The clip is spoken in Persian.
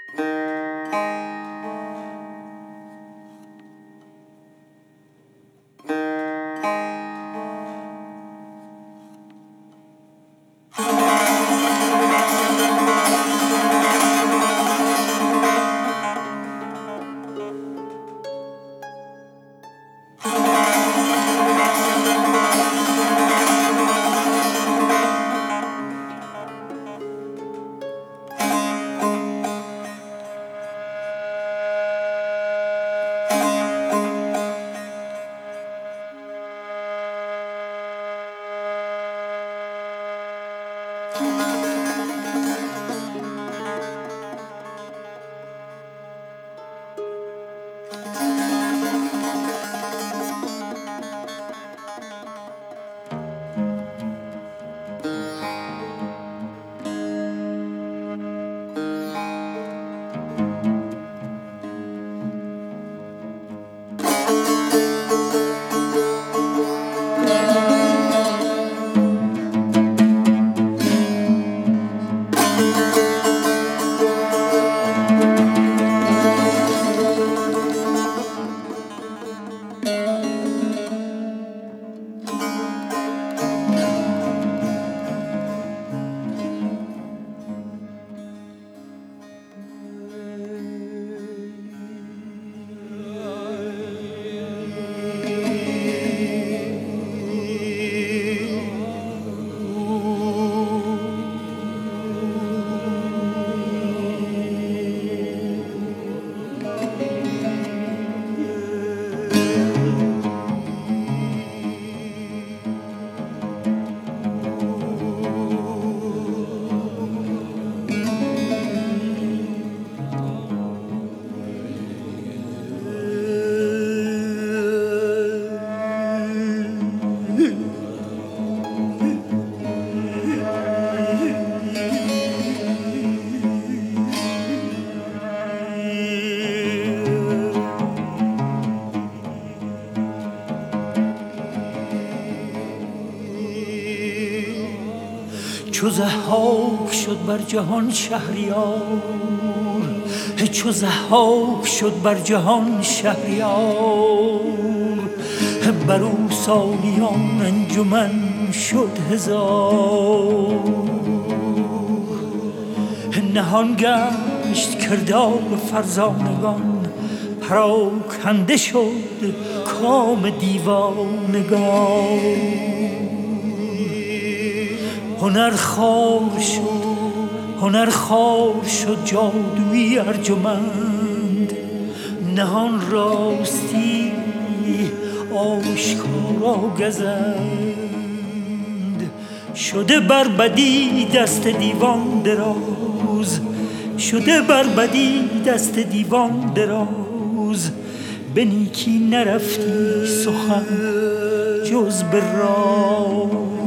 چو ضحاک شد بر جهان شهریار، چو ضحاک شد بر جهان شهریار، بر او سالیان انجمن شد هزار. نهان گشت کردار فرزانگان، پراکنده شد کام دیوانگان. هنر خوار شد جادوی ارجمند، نهان راستی آشکارا گزند. شده بر بدی دست دیوان دراز، شده بر بدی دست دیوان دراز. به نیکی نرفتی سخن جز به راز.